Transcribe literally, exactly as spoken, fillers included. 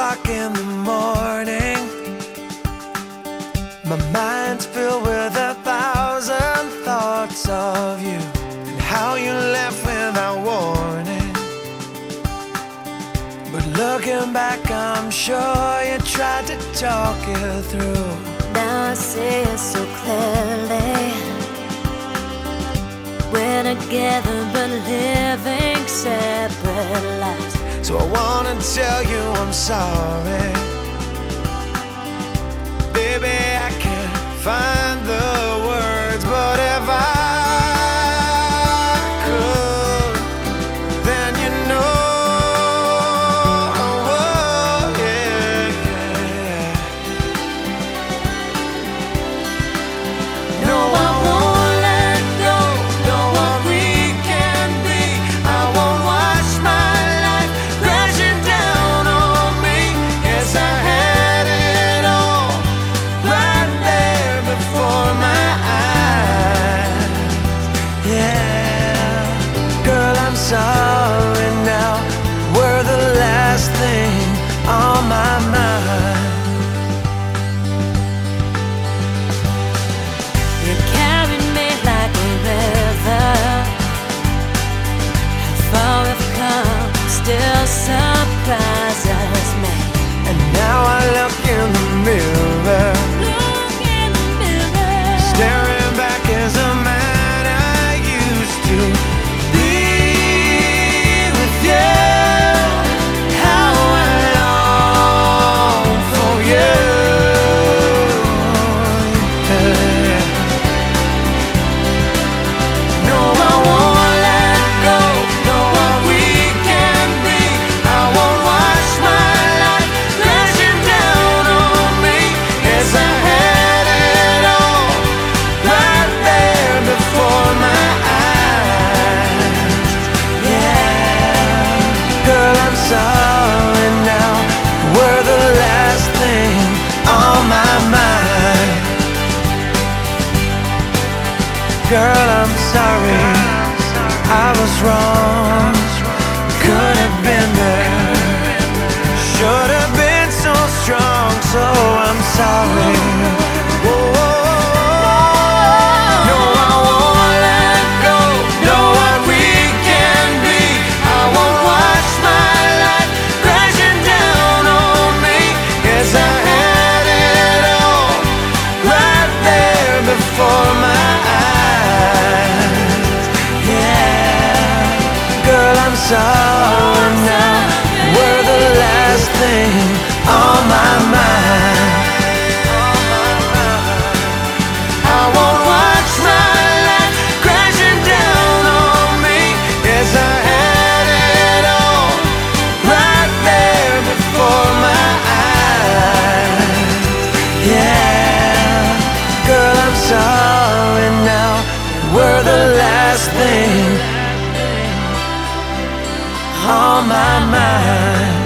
o'clock in the morning. My mind's filled with a thousand thoughts of you and how you left without warning. But looking back, I'm sure you tried to talk it through. Now I see it so clearly. We're together but living separate lives. So I wanna tell you I'm sorry. Baby, I can't find the words, but if I could, then you know, oh, yeah, yeah. No, I won't let go, know what we can be. I won't watch my life crashing down on me. Yes, I had it all right there before my eyes. Yeah, girl, I'm sorry now. We're the last thing on my mind. You carried me like a river. How far we've come still surprises me. And now I look in the mirror, Look in the mirror. staring back as a man I used to be with you. How I long for you. Yeah. No, I won't let go, know what we can be. I won't watch my life crashing down on me. Yes, I had it all right there before my eyes. Yeah, girl, I'm sorry now. We're the last thing on my mind. Girl, I'm sorry, I was wrong. Could have been there, should have been so strong. So I'm sorry. Whoa. No, I won't let go, know what we can be. I won't watch my life crashing down on me. Yes, I had it all right there before my eyes. Yeah, girl, I'm sorry now. We're the last thing on my mind. I won't watch my life crashing down on me. Yes, I had it all right there before my eyes. Yeah, girl, I'm sorry now. We're the last thing on my mind.